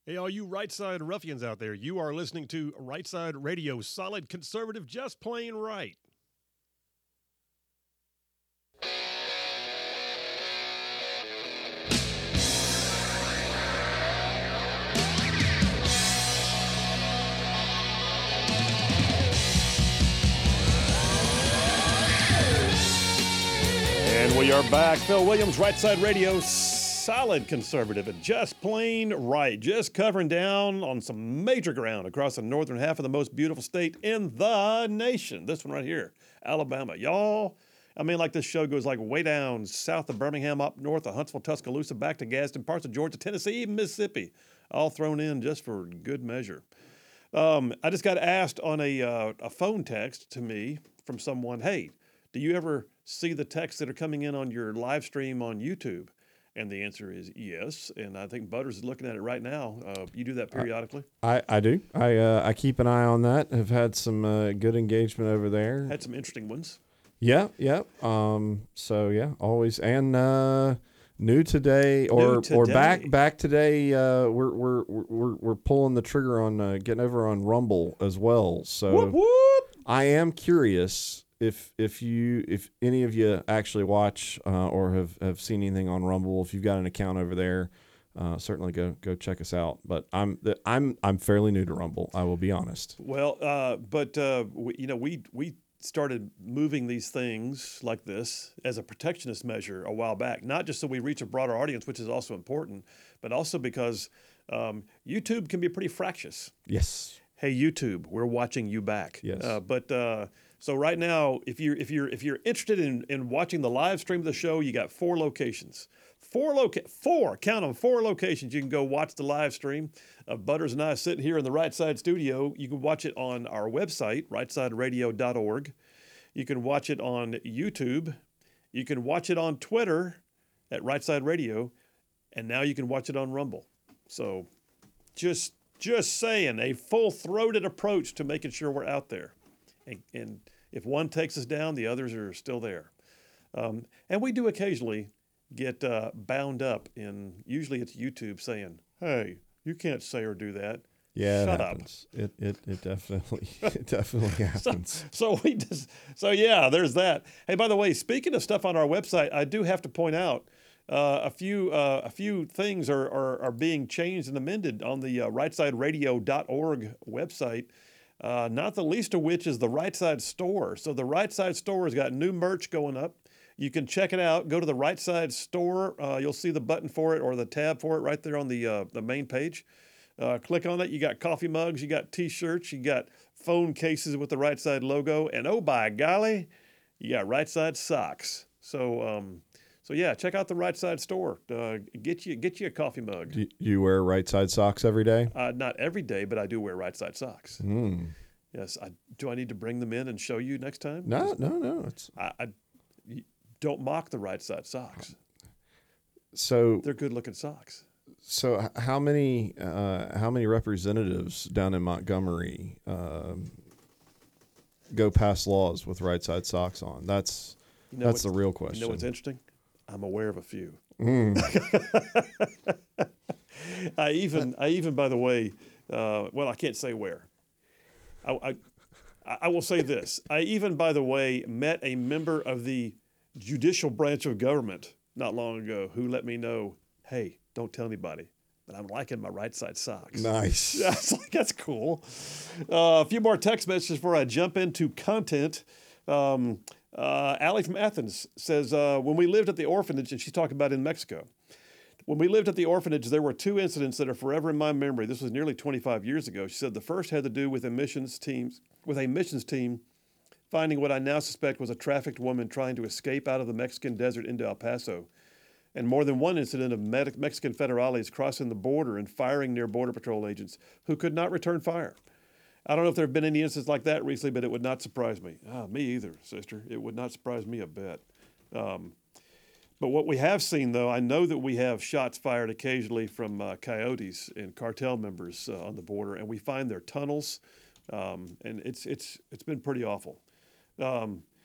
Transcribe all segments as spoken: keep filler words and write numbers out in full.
Hey, all you right side ruffians out there, you are listening to Right Side Radio, solid conservative, just plain right. And we are back. Phil Williams, Right Side Radio, solid conservative and just plain right. Just covering down on some major ground across the northern half of the most beautiful state in the nation. This one right here, Alabama. Y'all, I mean, like this show goes like way down south of Birmingham, up north of Huntsville, Tuscaloosa, back to Gadsden, parts of Georgia, Tennessee, even Mississippi, all thrown in just for good measure. Um, I just got asked on a, uh, a phone text to me from someone, hey, do you ever see the texts that are coming in on your live stream on YouTube? And the answer is yes. And I think Butters is looking at it right now. Uh, you do that periodically? I, I do. I uh, I keep an eye on that. Have had some uh, good engagement over there. Had some interesting ones. Yeah, yeah. Um. So yeah, always and uh, new today or New today. or back back today. Uh, we're we're we're we're pulling the trigger on uh, getting over on Rumble as well. So Whoop, whoop. I am curious. If if you if any of you actually watch uh, or have, have seen anything on Rumble, if you've got an account over there, uh, certainly go go check us out. But I'm the, I'm I'm fairly new to Rumble. I will be honest. Well, uh, but uh, we, you know, we we started moving these things like this as a protectionist measure a while back. Not just so we reach a broader audience, which is also important, but also because um, YouTube can be pretty fractious. Yes. Hey, YouTube, we're watching you back. Yes. Uh, but uh, so right now, if you're if you're if you're interested in, in watching the live stream of the show, you got four locations. Four loca- four, count them, four locations. You can go watch the live stream of Butters and I sitting here in the Right Side studio. You can watch it on our website, right side radio dot org. You can watch it on YouTube. You can watch it on Twitter at Right Side Radio, and now you can watch it on Rumble. So, just. Just saying, a full-throated approach to making sure we're out there. And, and if one takes us down, the others are still there. Um, and we do occasionally get uh, bound up in, usually it's YouTube saying, hey, you can't say or do that. Yeah, Shut it up. happens. It it it definitely it definitely happens. So, so we just so yeah, there's that. Hey, by the way, speaking of stuff on our website, I do have to point out Uh, a few uh, a few things are, are are being changed and amended on the uh, right side radio dot org website. Uh, not the least of which is the Right Side Store. So the Right Side Store has got new merch going up. You can check it out. Go to the Right Side Store. Uh, you'll see the button for it or the tab for it right there on the uh, the main page. Uh, click on it. You got coffee mugs. You got T-shirts. You got phone cases with the Right Side logo. And oh by golly, you got Right Side socks. So. Um, So yeah, check out the Right Side Store. Uh, get you get you a coffee mug. Do you wear right side socks every day? Uh, not every day, but I do wear Right Side socks. Mm. Yes. I, do I need to bring them in and show you next time? No, no, no. It's I, I you don't mock the Right Side socks. so They're good looking socks. So h- how many uh, how many representatives down in Montgomery um, go pass laws with right side socks on? That's You know that's the what- real question. You know what's interesting? I'm aware of a few. Mm. I even I even by the way, uh, well I can't say where. I, I I will say this. I even by the way met a member of the judicial branch of government not long ago who let me know, hey, don't tell anybody, but I'm liking my right side socks. Nice. Yeah, it's like, that's cool. Uh, a few more text messages before I jump into content. Um, uh, Allie from Athens says, uh, when we lived at the orphanage, and she's talking about in Mexico, when we lived at the orphanage, there were two incidents that are forever in my memory. This was nearly twenty-five years ago. She said the first had to do with a missions teams, with a missions team finding what I now suspect was a trafficked woman trying to escape out of the Mexican desert into El Paso. And more than one incident of Med- Mexican federales crossing the border and firing near Border Patrol agents who could not return fire. I don't know if there have been any incidents like that recently, but it would not surprise me. Ah, me either, sister. It would not surprise me a bit. Um, but what we have seen, though, I know that we have shots fired occasionally from uh, coyotes and cartel members uh, on the border, and we find their tunnels, um, and it's it's it's been pretty awful. Um,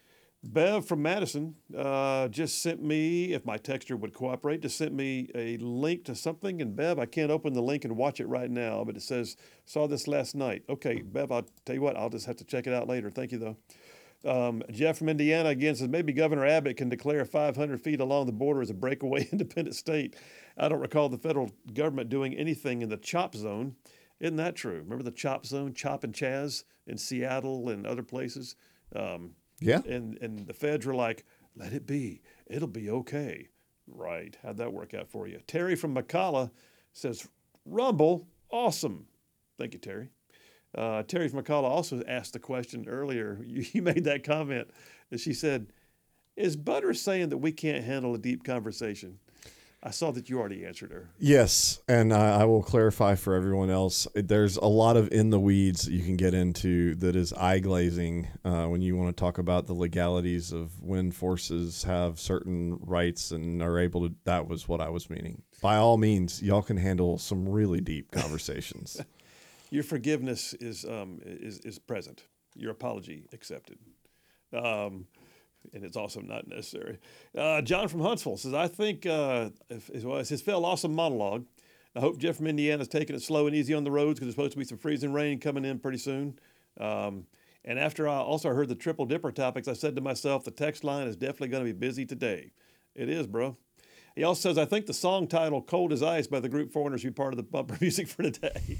Bev from Madison uh, just sent me, if my texter would cooperate, just sent me a link to something. And Bev, I can't open the link and watch it right now, but it says, saw this last night. Okay, Bev, I'll tell you what, I'll just have to check it out later. Thank you, though. Um, Jeff from Indiana again says, maybe Governor Abbott can declare five hundred feet along the border as a breakaway independent state. I don't recall the federal government doing anything in the CHOP zone. Isn't that true? Remember the CHOP zone, Chop and Chaz in Seattle and other places? Um, Yeah. And and the feds were like, let it be. It'll be okay. Right. How'd that work out for you? Terry from McCalla says, Rumble, awesome. Thank you, Terry. Uh, Terry from McCalla also asked the question earlier. You, you made that comment. And she said, is Butter saying that we can't handle a deep conversation? I saw that you already answered her. Yes, and I, I will clarify for everyone else. There's a lot of in the weeds that you can get into that is eye glazing uh, when you want to talk about the legalities of when forces have certain rights and are able to. That was what I was meaning. By all means, y'all can handle some really deep conversations. Your forgiveness is um, is is present. Your apology accepted. Um, And it's also not necessary. Uh, John from Huntsville says, I think, uh, if, well, it's his Phil awesome monologue. I hope Jeff from Indiana is taking it slow and easy on the roads because there's supposed to be some freezing rain coming in pretty soon. Um, and after I also heard the triple dipper topics, I said to myself, the text line is definitely going to be busy today. It is, bro. He also says, I think the song title, Cold as Ice by the group Foreigners, should be part of the bumper music for today.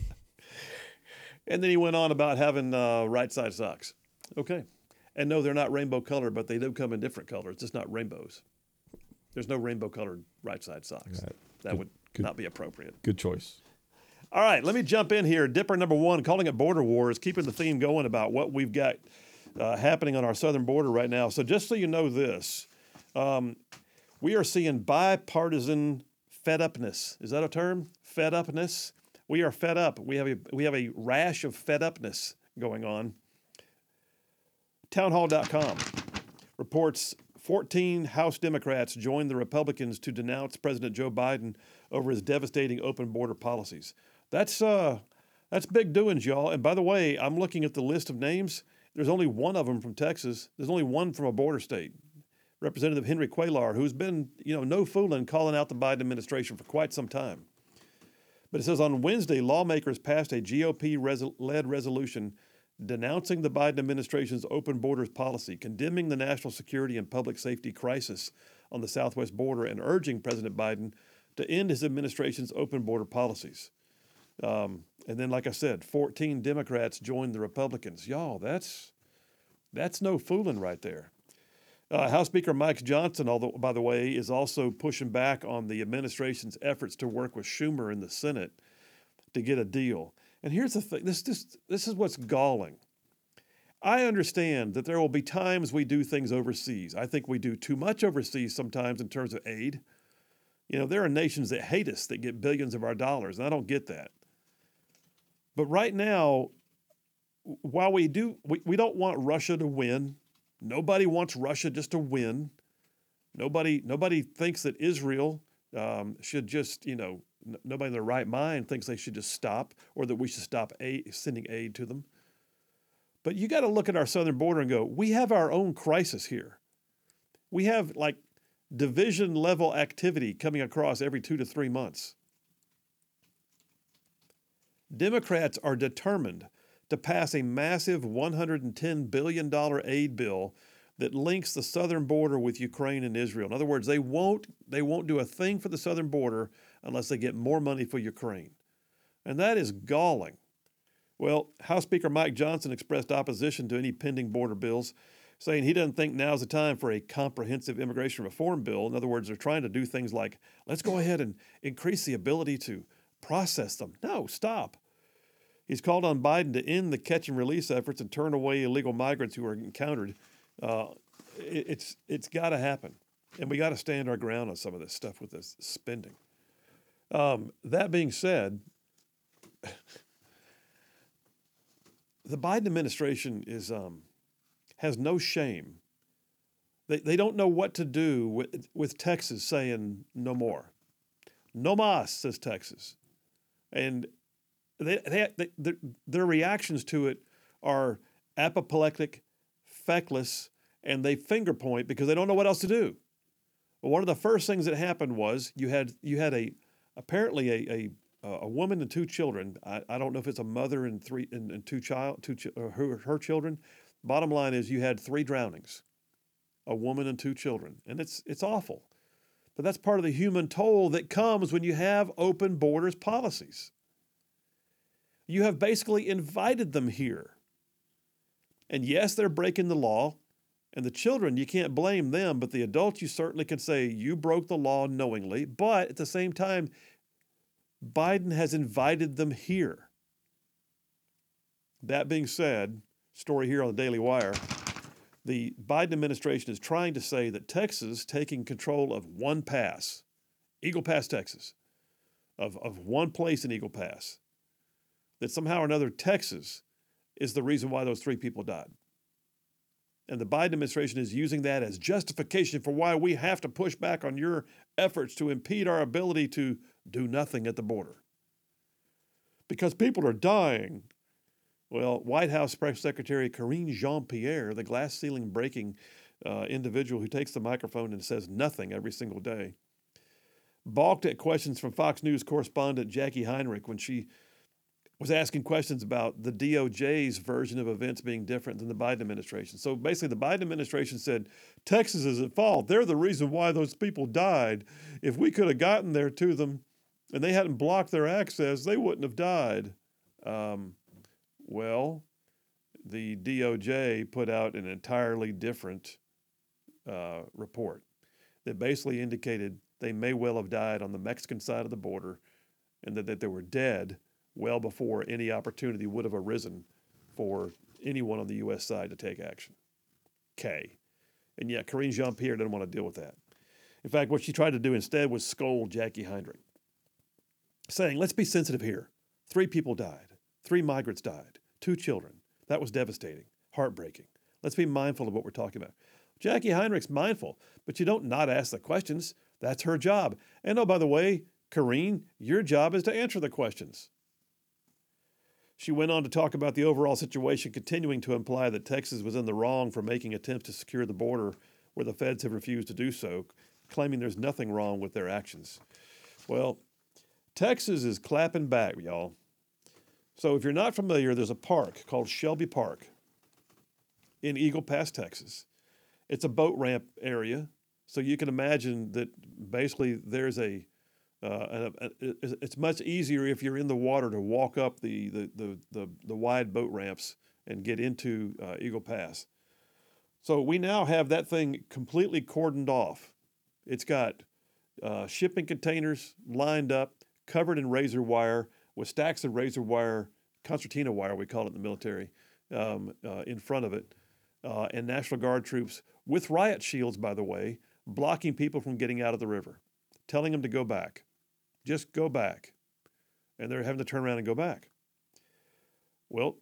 And then he went on about having uh, right side socks. Okay. And no, they're not rainbow colored, but they do come in different colors, just not rainbows. There's no rainbow colored right side socks. Right. That Good, would good. not be appropriate. Good choice. All right, let me jump in here. Dipper number one, calling it border wars, keeping the theme going about what we've got uh, happening on our southern border right now. So just so you know this, um, we are seeing bipartisan fed upness. Is that a term? Fed upness. We are fed up. We have a we have a rash of fed upness going on. Townhall dot com reports fourteen House Democrats joined the Republicans to denounce President Joe Biden over his devastating open border policies. That's uh, that's big doings, y'all. And by the way, I'm looking at the list of names. There's only one of them from Texas. There's only one from a border state. Representative Henry Cuellar, who's been, you know, no fooling calling out the Biden administration for quite some time. But it says on Wednesday, lawmakers passed a G O P-led resolution denouncing the Biden administration's open borders policy, condemning the national security and public safety crisis on the southwest border, and urging President Biden to end his administration's open border policies. Um, and then, like I said, fourteen Democrats joined the Republicans. Y'all, that's that's no fooling right there. Uh, House Speaker Mike Johnson, although, by the way, is also pushing back on the administration's efforts to work with Schumer in the Senate to get a deal. And here's the thing, this, this, this is what's galling. I understand that there will be times we do things overseas. I think we do too much overseas sometimes in terms of aid. You know, there are nations that hate us that get billions of our dollars, and I don't get that. But right now, while we do, we, we don't want Russia to win. Nobody wants Russia just to win. Nobody, nobody thinks that Israel um, should just, you know, n- nobody in their right mind thinks they should just stop or that we should stop aid, sending aid to them. But you got to look at our southern border and go, we have our own crisis here. We have like division level activity coming across every two to three months. Democrats are determined to pass a massive one hundred ten billion dollars aid bill that links the southern border with Ukraine and Israel. In other words, they won't, they won't do a thing for the southern border unless they get more money for Ukraine. And that is galling. Well, House Speaker Mike Johnson expressed opposition to any pending border bills, saying he doesn't think now's the time for a comprehensive immigration reform bill. In other words, they're trying to do things like, let's go ahead and increase the ability to process them. No, stop. He's called on Biden to end the catch and release efforts and turn away illegal migrants who are encountered. Uh, it, it's it's got to happen, and we got to stand our ground on some of this stuff with this spending. Um, that being said, the Biden administration is um, has no shame. They they don't know what to do with with Texas saying no more. No mas, says Texas, and they, they, they their, their reactions to it are apoplectic, feckless, and they finger point because they don't know what else to do. Well, one of the first things that happened was you had you had a apparently a a, a woman and two children. I, I don't know if it's a mother and three and, and two child two uh, her, her children. Bottom line is you had three drownings, a woman and two children, and it's it's awful. But that's part of the human toll that comes when you have open borders policies. You have basically invited them here. And yes, they're breaking the law. And the children, you can't blame them, but the adults, you certainly can say you broke the law knowingly. But at the same time, Biden has invited them here. That being said, story here on the Daily Wire, the Biden administration is trying to say that Texas taking control of one pass, Eagle Pass, Texas, of, of one place in Eagle Pass, that somehow or another Texas is the reason why those three people died. And the Biden administration is using that as justification for why we have to push back on your efforts to impede our ability to do nothing at the border. Because people are dying. Well, White House Press Secretary Karine Jean-Pierre, the glass ceiling breaking uh, individual who takes the microphone and says nothing every single day, balked at questions from Fox News correspondent Jackie Heinrich when she was asking questions about the D O J's version of events being different than the Biden administration. So basically, the Biden administration said, Texas is at fault. They're the reason why those people died. If we could have gotten there to them and they hadn't blocked their access, they wouldn't have died. Um, well, the D O J put out an entirely different uh, report that basically indicated they may well have died on the Mexican side of the border and that, that they were dead well before any opportunity would have arisen for anyone on the U S side to take action. K. And yet, Karine Jean-Pierre didn't want to deal with that. In fact, what she tried to do instead was scold Jackie Heinrich, saying, let's be sensitive here. Three people died. Three migrants died. Two children. That was devastating, heartbreaking. Let's be mindful of what we're talking about. Jackie Heinrich's mindful, but you don't not ask the questions. That's her job. And oh, by the way, Karine, your job is to answer the questions. She went on to talk about the overall situation, continuing to imply that Texas was in the wrong for making attempts to secure the border where the feds have refused to do so, claiming there's nothing wrong with their actions. Well, Texas is clapping back, y'all. So if you're not familiar, there's a park called Shelby Park in Eagle Pass, Texas. It's a boat ramp area, so you can imagine that basically there's a Uh, it's much easier if you're in the water to walk up the the the the, the wide boat ramps and get into uh, Eagle Pass. So we now have that thing completely cordoned off. It's got uh, shipping containers lined up, covered in razor wire, with stacks of razor wire, concertina wire, we call it in the military, um, uh, in front of it, uh, and National Guard troops with riot shields, by the way, blocking people from getting out of the river, telling them to go back. Just go back. And they're having to turn around and go back. Well,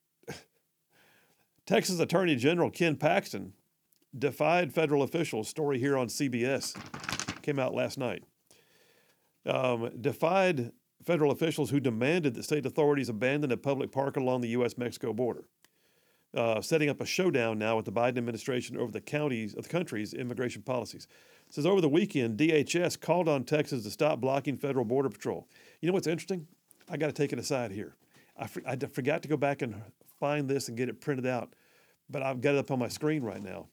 Texas Attorney General Ken Paxton defied federal officials. Story here on C B S. Came out last night. Um, defied federal officials who demanded that state authorities abandon a public park along the U S Mexico border. Uh, setting up a showdown now with the Biden administration over the counties of the country's immigration policies. It says over the weekend, D H S called on Texas to stop blocking federal border patrol. You know what's interesting? I got to take it aside here. I, for, I forgot to go back and find this and get it printed out, but I've got it up on my screen right now.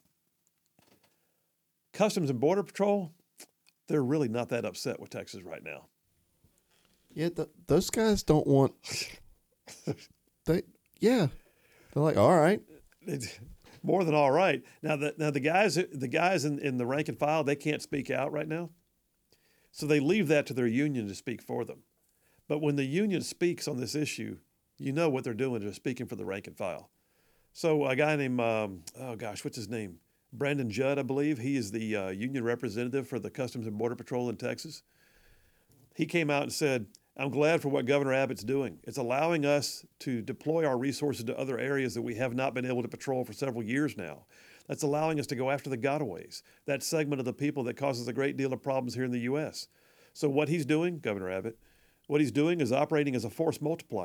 Customs and Border Patrol, they're really not that upset with Texas right now. Yeah, th- those guys don't want. they yeah, they're like, all right. It's more than all right. Now the now the guys the guys in, in the rank and file, they can't speak out right now, so they leave that to their union to speak for them. But when the union speaks on this issue, you know what they're doing. They're speaking for the rank and file. So a guy named um, oh gosh, what's his name? Brandon Judd, I believe. He is the uh, union representative for the Customs and Border Patrol in Texas. He came out and said, I'm glad for what Governor Abbott's doing. It's allowing us to deploy our resources to other areas that we have not been able to patrol for several years now. That's allowing us to go after the gotaways, that segment of the people that causes a great deal of problems here in the U S. So what he's doing, Governor Abbott, what he's doing is operating as a force multiplier,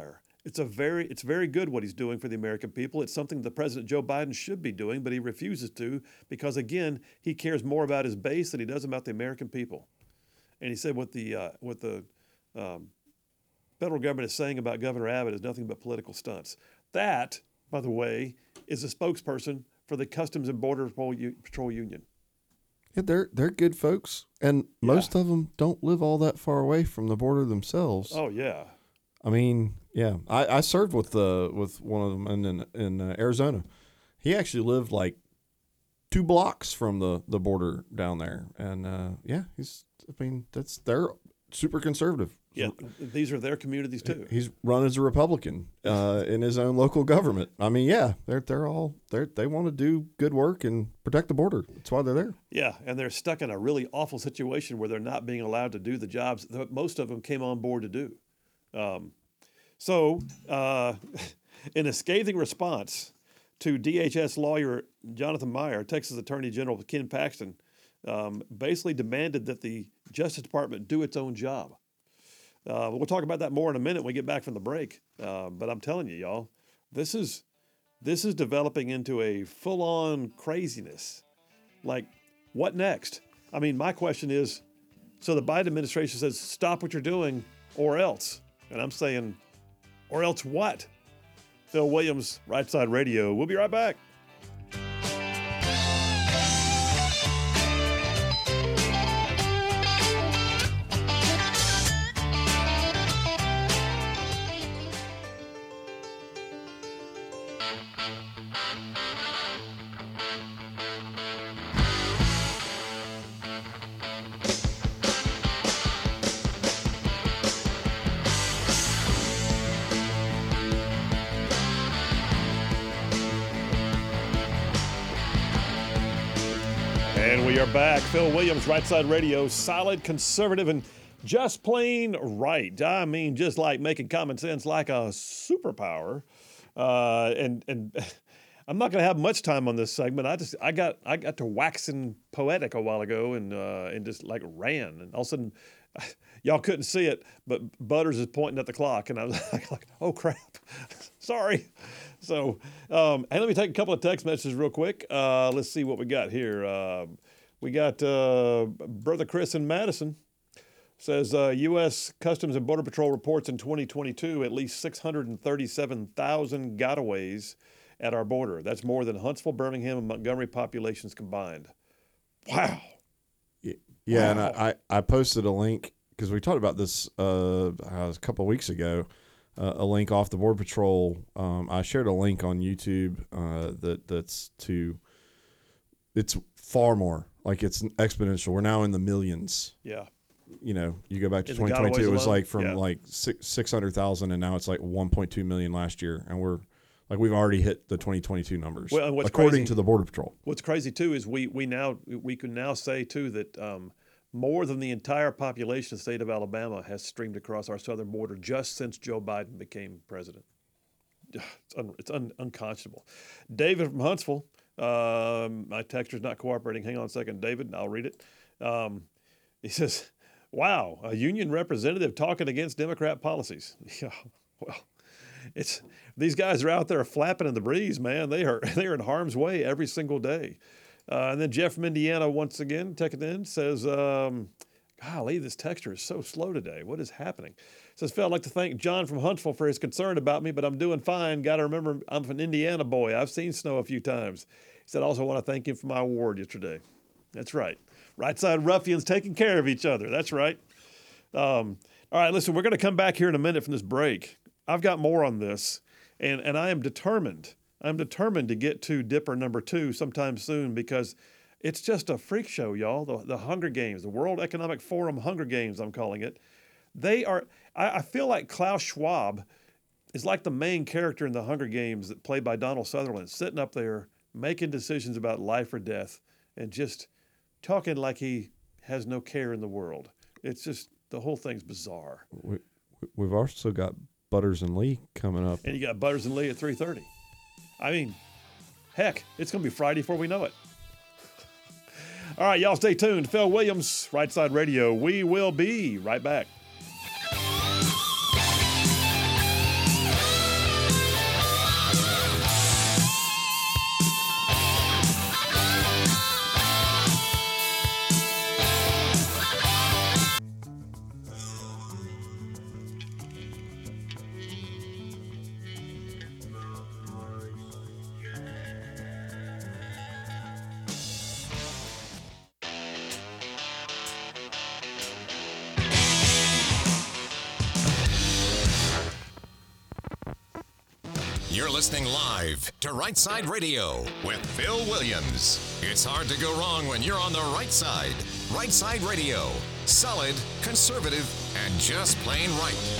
It's a very, it's very good what he's doing for the American people. It's something that President Joe Biden should be doing, but he refuses to because, again, he cares more about his base than he does about the American people. And he said what the uh, what the um, federal government is saying about Governor Abbott is nothing but political stunts. That, by the way, is a spokesperson for the Customs and Border Patrol, Patrol Union. Yeah, they're they're good folks, and Yeah. most of them don't live all that far away from the border themselves. Oh yeah. I mean, yeah, I, I served with uh, with one of them in in, in uh, Arizona. He actually lived like two blocks from the, the border down there, and uh, yeah, he's. I mean, that's they're super conservative. Yeah, these are their communities too. He's run as a Republican uh, in his own local government. I mean, yeah, they're they're all they they want to do good work and protect the border. That's why they're there. Yeah, and they're stuck in a really awful situation where they're not being allowed to do the jobs that most of them came on board to do. Um, so, uh, in a scathing response to D H S lawyer Jonathan Meyer, Texas Attorney General Ken Paxton um, basically demanded that the Justice Department do its own job. Uh, we'll talk about that more in a minute when we get back from the break. Uh, but I'm telling you, y'all, this is this is developing into a full-on craziness. Like, what next? I mean, my question is, so the Biden administration says, stop what you're doing or else. And I'm saying, or else what? Phil Williams, Right Side Radio. We'll be right back. And we are back. Phil Williams, Right Side Radio, solid, conservative, and just plain right. I mean, just like making common sense like a superpower. Uh, and and I'm not going to have much time on this segment. I just I got I got to waxing poetic a while ago and uh, and just like ran, and all of a sudden, y'all couldn't see it, but Butters is pointing at the clock, and I was like, oh crap, sorry. So, um, hey, let me take a couple of text messages real quick. Uh, let's see what we got here. Uh, we got uh, Brother Chris in Madison says uh, U S Customs and Border Patrol reports in twenty twenty-two at least six hundred thirty-seven thousand gotaways at our border. That's more than Huntsville, Birmingham, and Montgomery populations combined. Wow. Yeah, yeah, and Wow. I, I, I posted a link because we talked about this uh, a couple of weeks ago. Uh, a link off the Border Patrol. Um, I shared a link on YouTube uh, that that's to. It's far more like it's exponential. We're now in the millions. Yeah. You know, you go back to In the twenty twenty-two, gotaways it was alone? like from Yeah. like six six hundred thousand, and now it's like one point two million last year, and we're like we've already hit the twenty twenty-two numbers. Well, and what's according crazy- to the Border Patrol. What's crazy too is we we now we can now say too that um, more than the entire population of the state of Alabama has streamed across our southern border just since Joe Biden became president. It's, un, it's un, unconscionable. David from Huntsville, um, my texter's not cooperating. Hang on a second, David, I'll read it. Um, he says, "Wow, a union representative talking against Democrat policies." Yeah, well, it's these guys are out there flapping in the breeze, man. They are they are in harm's way every single day. Uh, and then Jeff from Indiana, once again, checking in, says, um, golly, this texture is so slow today. What is happening? Says, Phil, I'd like to thank John from Huntsville for his concern about me, but I'm doing fine. Got to remember, I'm an Indiana boy. I've seen snow a few times. He said, I also want to thank him for my award yesterday. That's right. Right side ruffians taking care of each other. That's right. Um, all right, listen, we're going to come back here in a minute from this break. I've got more on this, and, and I am determined. I'm determined to get to Dipper number two sometime soon because it's just a freak show, y'all. The, the Hunger Games, the World Economic Forum Hunger Games, I'm calling it. They are, I, I feel like Klaus Schwab is like the main character in the Hunger Games that played by Donald Sutherland, sitting up there making decisions about life or death and just talking like he has no care in the world. It's just, the whole thing's bizarre. We, we've also got Butters and Lee coming up. And you got Butters and Lee at three thirty. I mean, heck, it's going to be Friday before we know it. All right, y'all stay tuned. Phil Williams, Right Side Radio. We will be right back. You're listening live to Right Side Radio with Phil Williams. It's hard to go wrong when you're on the right side. Right Side Radio. Solid, conservative, and just plain right.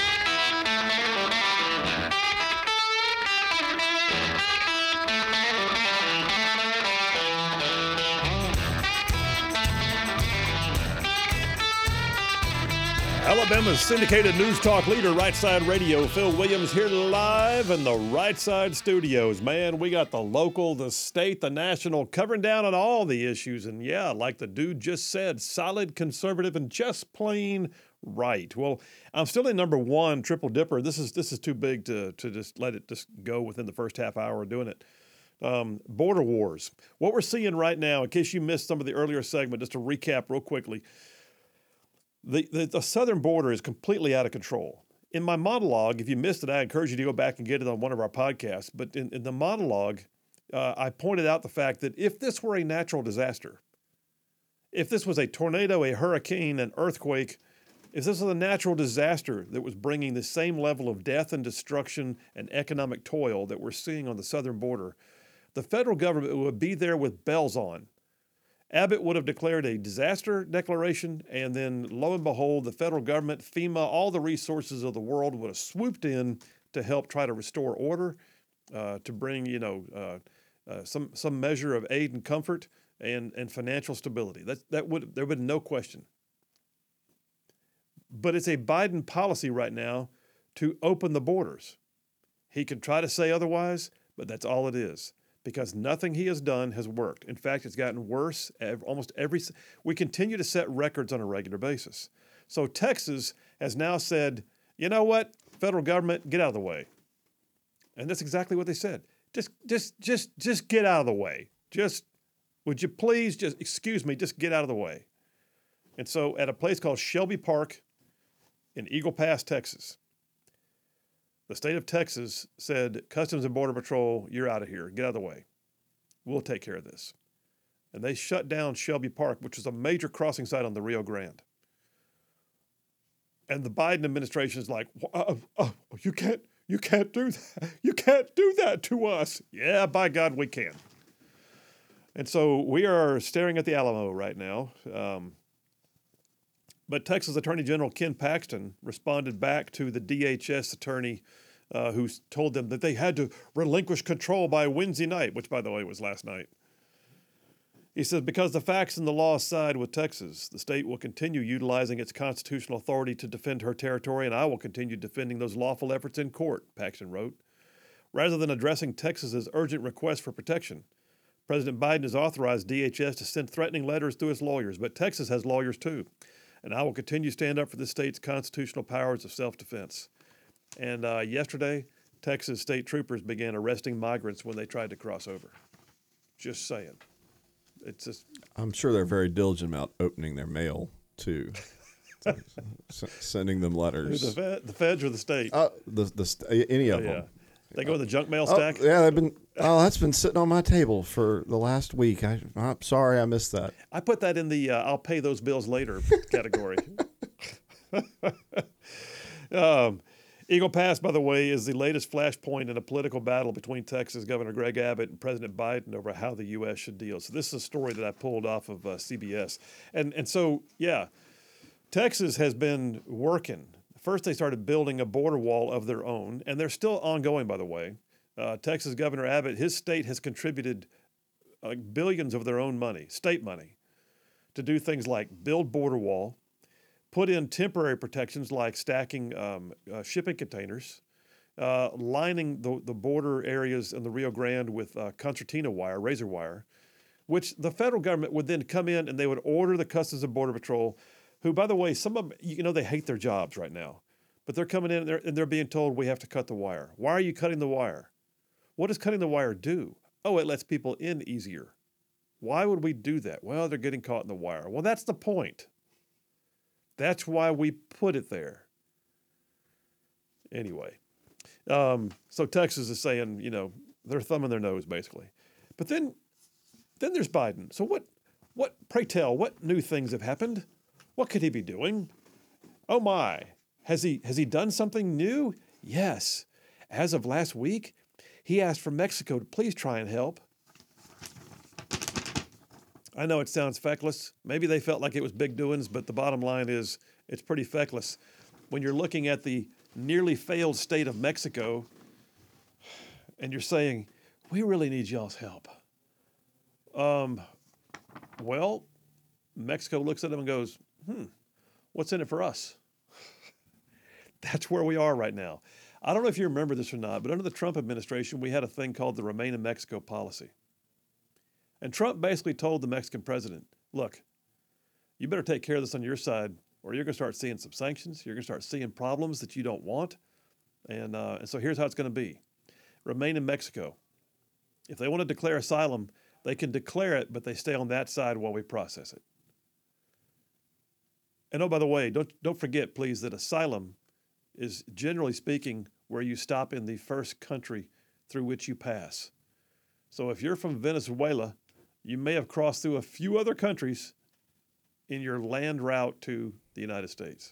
Alabama's syndicated news talk leader, Right Side Radio. Phil Williams here live in the Right Side studios. Man, we got the local, the state, the national, covering down on all the issues. And yeah, like the dude just said, solid, conservative, and just plain right. Well, I'm still in number one, Triple Dipper. This is this is too big to, to just let it just go within the first half hour of doing it. Um, border wars. What we're seeing right now, in case you missed some of the earlier segment, just to recap real quickly, The, the the southern border is completely out of control. In my monologue, if you missed it, I encourage you to go back and get it on one of our podcasts. But in, in the monologue, uh, I pointed out the fact that if this were a natural disaster, if this was a tornado, a hurricane, an earthquake, if this was a natural disaster that was bringing the same level of death and destruction and economic toil that we're seeing on the southern border, the federal government would be there with bells on. Abbott would have declared a disaster declaration, and then lo and behold, the federal government, FEMA, all the resources of the world would have swooped in to help try to restore order, uh, to bring, you know, uh, uh, some some measure of aid and comfort and and financial stability. That that would there would be no question. But it's a Biden policy right now to open the borders. He can try to say otherwise, but that's all it is. Because nothing he has done has worked. In fact, it's gotten worse almost every. We continue to set records on a regular basis. So Texas has now said, you know what, federal government, get out of the way. And that's exactly what they said. Just, just, just, just get out of the way. Just, would you please, just excuse me, just get out of the way. And so, at a place called Shelby Park in Eagle Pass, Texas, the state of Texas said, Customs and Border Patrol, you're out of here. Get out of the way. We'll take care of this. And they shut down Shelby Park, which is a major crossing site on the Rio Grande. And the Biden administration is like, oh, oh, you can't, you can't do that. You can't do that to us. Yeah, by God, we can. And so we are staring at the Alamo right now. Um, But Texas Attorney General Ken Paxton responded back to the D H S attorney uh, who told them that they had to relinquish control by Wednesday night, which, by the way, was last night. He says, because the facts and the law side with Texas, the state will continue utilizing its constitutional authority to defend her territory, and I will continue defending those lawful efforts in court, Paxton wrote. Rather than addressing Texas's urgent request for protection, President Biden has authorized D H S to send threatening letters through its lawyers, but Texas has lawyers too. And I will continue to stand up for the state's constitutional powers of self-defense. And uh, yesterday, Texas state troopers began arresting migrants when they tried to cross over. Just saying. It's just. I'm sure they're very diligent about opening their mail, too. S- sending them letters. The, fed, the feds or the state? Uh, the, the st- any of oh, yeah. them. They go in the junk mail Oh, stack? yeah, they've been. Oh, that's been sitting on my table for the last week. I, I'm sorry I missed that. I put that in the uh, I'll pay those bills later category. um, Eagle Pass, by the way, is the latest flashpoint in a political battle between Texas Governor Greg Abbott and President Biden over how the U S should deal. So this is a story that I pulled off of uh, C B S. And, and so, yeah, Texas has been working. First, they started building a border wall of their own, and they're still ongoing, by the way. Uh, Texas Governor Abbott, his state has contributed uh, billions of their own money, state money, to do things like build border wall, put in temporary protections like stacking um, uh, shipping containers, uh, lining the, the border areas in the Rio Grande with uh, concertina wire, razor wire, which the federal government would then come in and they would order the Customs and Border Patrol, who, by the way, some of them, you know, they hate their jobs right now. But they're coming in and they're, and they're being told we have to cut the wire. Why are you cutting the wire? What does cutting the wire do? Oh, it lets people in easier. Why would we do that? Well, they're getting caught in the wire. Well, that's the point. That's why we put it there. Anyway, um, so Texas is saying, you know, they're thumbing their nose, basically. But then then there's Biden. So what, what, pray tell, what new things have happened? What could he be doing? Oh, my. Has he has he done something new? Yes. As of last week, He asked for Mexico to please try and help. I know it sounds feckless. Maybe they felt like it was big doings, but the bottom line is it's pretty feckless. When you're looking at the nearly failed state of Mexico and you're saying, we really need y'all's help. Um, well, Mexico looks at them and goes, hmm, what's in it for us? That's where we are right now. I don't know if you remember this or not, but under the Trump administration, we had a thing called the Remain in Mexico policy. And Trump basically told the Mexican president, look, you better take care of this on your side, or you're going to start seeing some sanctions. You're going to start seeing problems that you don't want. And, uh, and so here's how it's going to be. Remain in Mexico. If they want to declare asylum, they can declare it, but they stay on that side while we process it. And oh, by the way, don't, don't forget, please, that asylum is, generally speaking, where you stop in the first country through which you pass. So if you're from Venezuela, you may have crossed through a few other countries in your land route to the United States.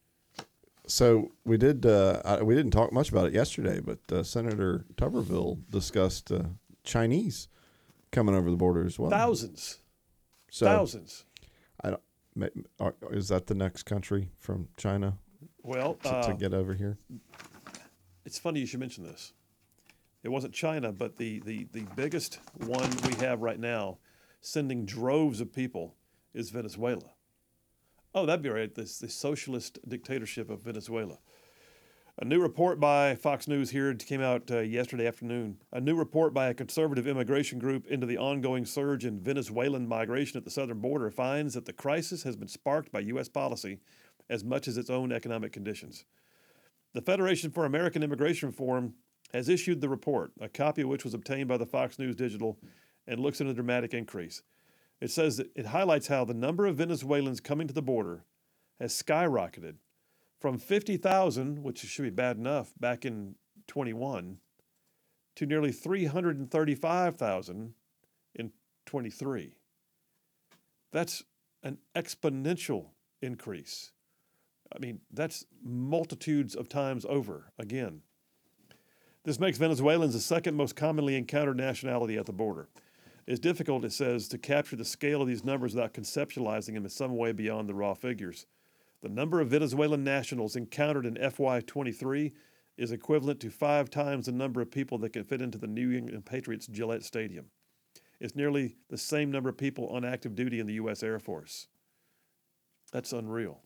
So we did. Uh, I, we didn't talk much about it yesterday, but uh, Senator Tuberville discussed uh, Chinese coming over the border as well. Thousands, so, thousands. I don't. Are, is that the next country from China? Well, to, uh, to get over here. It's funny you should mention this. It wasn't China, but the, the, the biggest one we have right now, sending droves of people, is Venezuela. Oh, that'd be right. This the socialist dictatorship of Venezuela. A new report by Fox News here came out uh, yesterday afternoon. A new report by a conservative immigration group into the ongoing surge in Venezuelan migration at the southern border finds that the crisis has been sparked by U S policy as much as its own economic conditions. The Federation for American Immigration Reform has issued the report, a copy of which was obtained by the Fox News Digital, and looks at a dramatic increase. It says that it highlights how the number of Venezuelans coming to the border has skyrocketed from fifty thousand, which should be bad enough, back in twenty-one, to nearly three hundred thirty-five thousand in twenty-three. That's an exponential increase. I mean, that's multitudes of times over again. This makes Venezuelans the second most commonly encountered nationality at the border. It's difficult, it says, to capture the scale of these numbers without conceptualizing them in some way beyond the raw figures. The number of Venezuelan nationals encountered in F Y twenty-three is equivalent to five times the number of people that can fit into the New England Patriots Gillette Stadium. It's nearly the same number of people on active duty in the U S Air Force. That's unreal.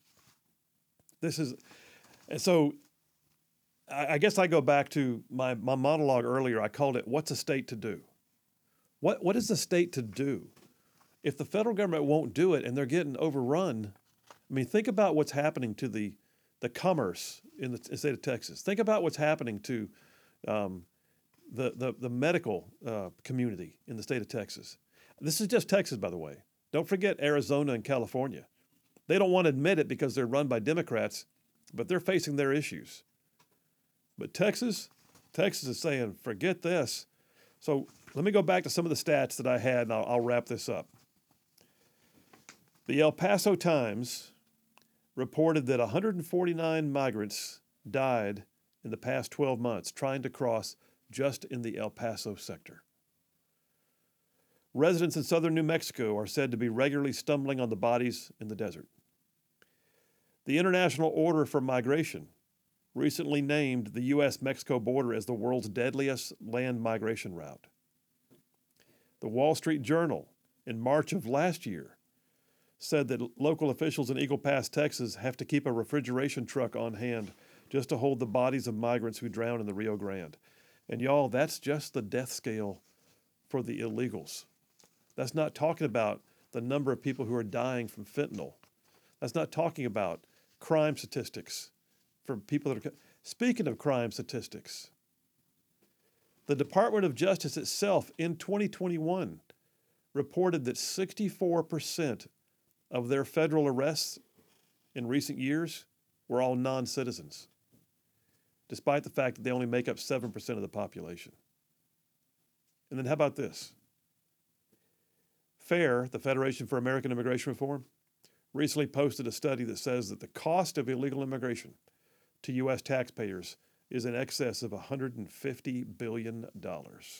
This is, and so I, I guess I go back to my, my monologue earlier. I called it, what's a state to do? What What is the state to do? If the federal government won't do it and they're getting overrun, I mean, think about what's happening to the, the commerce in the state of Texas. Think about what's happening to um, the, the, the medical uh, community in the state of Texas. This is just Texas, by the way. Don't forget Arizona and California. They don't want to admit it because they're run by Democrats, but they're facing their issues. But Texas, Texas is saying, forget this. So let me go back to some of the stats that I had, and I'll, I'll wrap this up. The El Paso Times reported that one hundred forty-nine migrants died in the past twelve months trying to cross just in the El Paso sector. Residents in southern New Mexico are said to be regularly stumbling on the bodies in the desert. The International Order for Migration recently named the U S Mexico border as the world's deadliest land migration route. The Wall Street Journal, in March of last year, said that local officials in Eagle Pass, Texas, have to keep a refrigeration truck on hand just to hold the bodies of migrants who drowned in the Rio Grande. And y'all, that's just the death scale for the illegals. That's not talking about the number of people who are dying from fentanyl. That's not talking about crime statistics for people that are... Speaking of crime statistics, the Department of Justice itself in twenty twenty-one reported that sixty-four percent of their federal arrests in recent years were all non-citizens, despite the fact that they only make up seven percent of the population. And then how about this? FAIR, the Federation for American Immigration Reform, recently posted a study that says that the cost of illegal immigration to U S taxpayers is in excess of one hundred fifty billion dollars.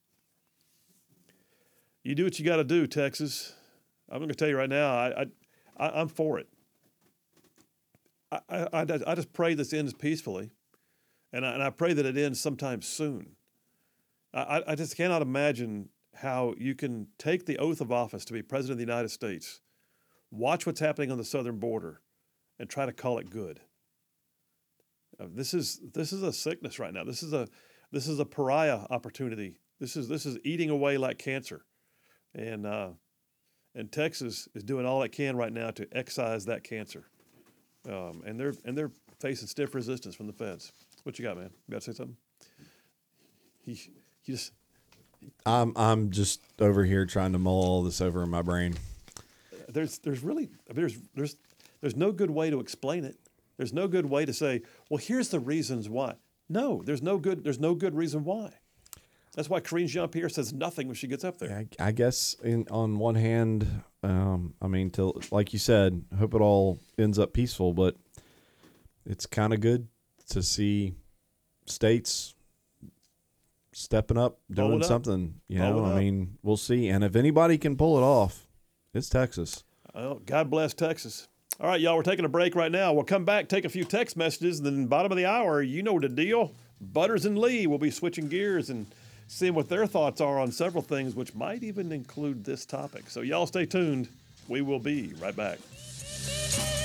You do what you got to do, Texas. I'm going to tell you right now, I, I, I, I'm for it. I, I, I just pray this ends peacefully, and I, and I pray that it ends sometime soon. I, I just cannot imagine how you can take the oath of office to be President of the United States, watch what's happening on the southern border, and try to call it good. Uh, this is this is a sickness right now. This is a this is a pariah opportunity. This is this is eating away like cancer, and uh, and Texas is doing all it can right now to excise that cancer, um, and they're and they're facing stiff resistance from the feds. What you got, man? You got to say something? He he just. I'm I'm just over here trying to mull all this over in my brain. There's there's really there's there's there's no good way to explain it. There's no good way to say, well, here's the reasons why. No, there's no good there's no good reason why. That's why Karine Jean-Pierre says nothing when she gets up there. I, I guess in on one hand, um, I mean, to, like you said, I hope it all ends up peaceful, but it's kind of good to see states stepping up, doing up. something. You Pull know, it I up. mean, we'll see. And if anybody can pull it off, it's Texas. Well, God bless Texas. All right, y'all, we're taking a break right now. We'll come back, take a few text messages, and then bottom of the hour, you know the deal. Butters and Lee will be switching gears and seeing what their thoughts are on several things, which might even include this topic. So y'all stay tuned. We will be right back.